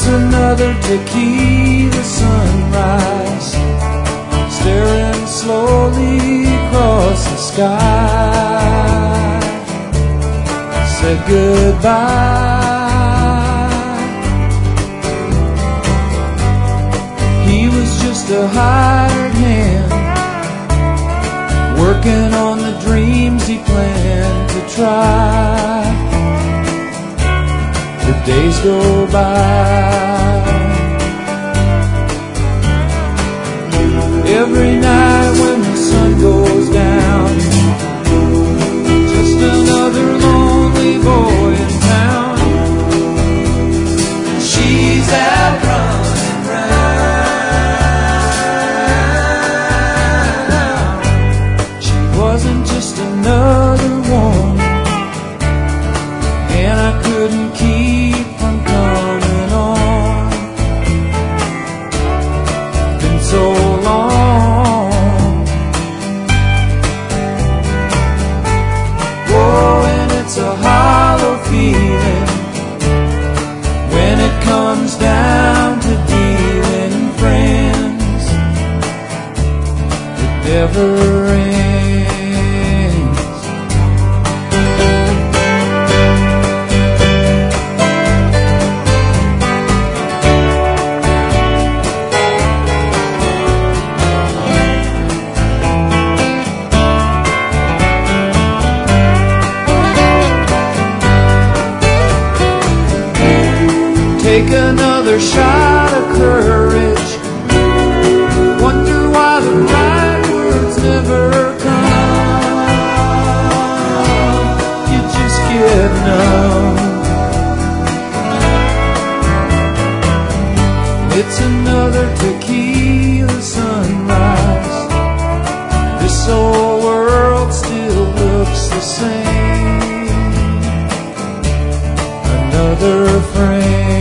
another tequila sunrise, staring slowly across the sky. Said goodbye. He was just a hired hand, working on the dreams he planned to try. The days go by. Every night when the sun goes down, just another lonely boy in town. She's out running round. She wasn't just another one, and I couldn't keep from coming on. Been so long. Oh, and it's a hollow feeling when it comes down to dealing friends. It never ends. Take another shot of courage, wonder why the right words never come. You just get numb. It's another tequila sunrise. This old world still looks the same. Another frame.